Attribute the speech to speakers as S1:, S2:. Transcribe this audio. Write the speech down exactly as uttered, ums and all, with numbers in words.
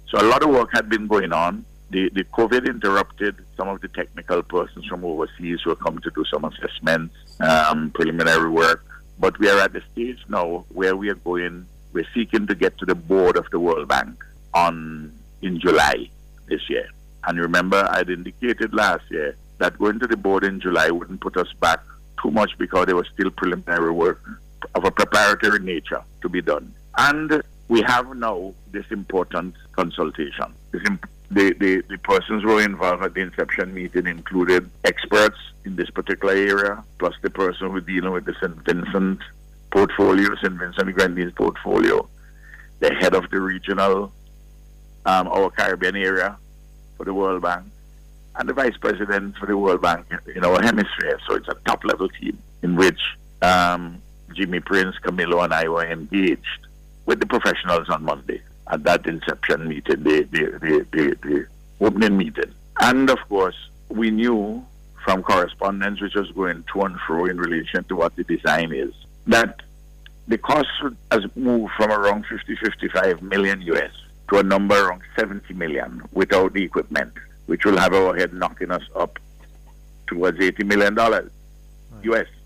S1: So a lot of work had been going on. The, the COVID interrupted some of the technical persons from overseas who are coming to do some assessments, um, preliminary work. But we are at the stage now where we are going, we're seeking to get to the board of the World Bank on in July this year. And remember, I'd indicated last year that going to the board in July wouldn't put us back too much because there was still preliminary work of a preparatory nature to be done. And we have now this important consultation. This imp- the, the, the persons who were involved at the inception meeting included experts in this particular area, plus the person who dealing with the Saint Vincent portfolio, Saint Vincent Grenadines portfolio, the head of the regional, um, our Caribbean area for the World Bank, and the vice president for the World Bank in our hemisphere. So it's a top-level team in which um, Jimmy Prince, Camilo, and I were engaged with the professionals on Monday at that inception meeting, the, the, the, the, the opening meeting. And of course, we knew from correspondence which was going to and fro in relation to what the design is, that the cost has moved from around fifty, fifty-five million U S to a number around seventy million without the equipment, which will have our head knocking us up towards eighty million dollars right. U S.